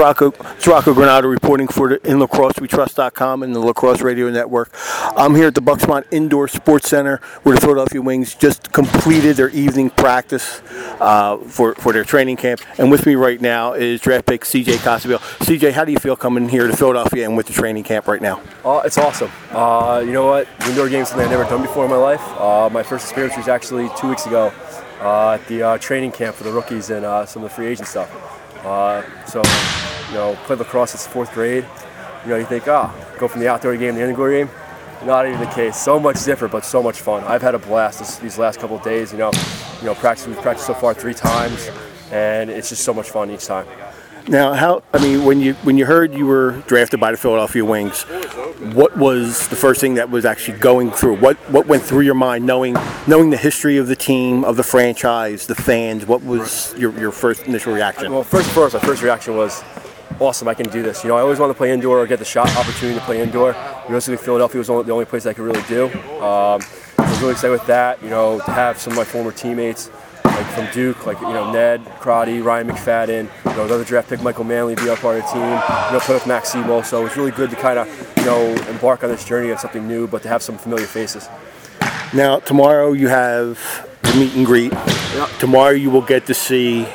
Rocco Granado reporting for the InLacrosseWeTrust.com and the Lacrosse Radio Network. I'm here at the Bucksmont Indoor Sports Center where the Philadelphia Wings just completed their evening practice for their training camp. And with me right now is draft pick C.J. Costabile. C.J., how do you feel coming here to Philadelphia and with the training camp right now? It's awesome. You know what? Indoor games is something I've never done before in my life. My first experience was actually 2 weeks ago at the training camp for the rookies and some of the free agent stuff. Played lacrosse since 4th grade. You think, go from the outdoor game to the indoor game. Not even the case. So much different, but so much fun. I've had a blast these last couple of days. We've practiced so far 3 times, and it's just so much fun each time. Now, when you heard you were drafted by the Philadelphia Wings, what was the first thing that was actually going through? What went through your mind, knowing the history of the team, of the franchise, the fans? What was your first initial reaction? Well, my first reaction was, awesome, I can do this. I always wanted to play indoor or get the opportunity to play indoor. Philadelphia was the only place I could really do. I was really excited with that. To have some of my former teammates, like from Duke, Ned, Crotty, Ryan McFadden, the other draft pick Michael Manley be a part of the team. Play with Max Sebo, so it was really good to kind of embark on this journey of something new, but to have some familiar faces. Now tomorrow you have the meet and greet. Yep. Tomorrow you will get to see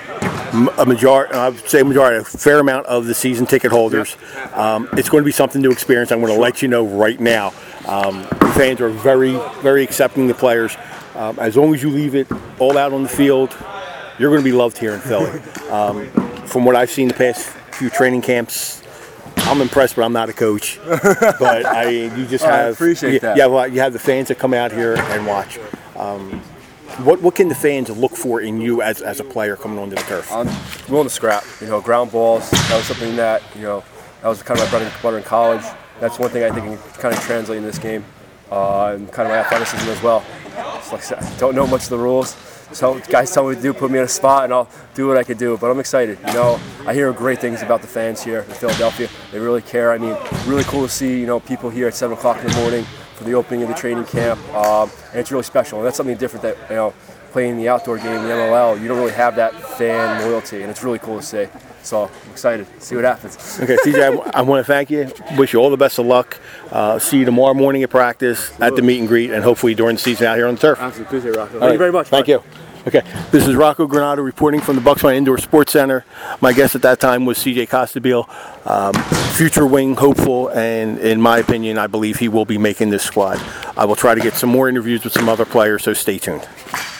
a fair amount of the season ticket holders. It's going to be something to experience. I'm going to let you know right now. The fans are very, very accepting of the players. As long as you leave it all out on the field, you're going to be loved here in Philly. From what I've seen the past few training camps, I'm impressed, but I'm not a coach. But you just have. I appreciate that. Yeah, well, you have the fans that come out here and watch. What can the fans look for in you as a player coming onto the turf? I'm willing to scrap. Ground balls. That was something that that was kind of my bread and butter in college. That's one thing I think can kind of translate in this game, and kind of my athleticism as well. It's like I don't know much of the rules, so guys tell me what to do, put me in a spot, and I'll do what I could do. But I'm excited. I hear great things about the fans here in Philadelphia. They really care. Really cool to see people here at 7 o'clock in the morning for the opening of the training camp, and it's really special. And that's something different that playing the outdoor game, the MLL, you don't really have that fan loyalty, and it's really cool to see. So I'm excited to see what happens. Okay, CJ, I want to thank you. Wish you all the best of luck. See you tomorrow morning at practice, at the meet and greet, and hopefully during the season out here on the turf. Absolutely, appreciate it, Rocco. Thank you very much. Thank you. Okay, this is Rocco Granado reporting from the Bucksmont Indoor Sports Center. My guest at that time was C.J. Costabile, future Wing hopeful, and in my opinion, I believe he will be making this squad. I will try to get some more interviews with some other players, so stay tuned.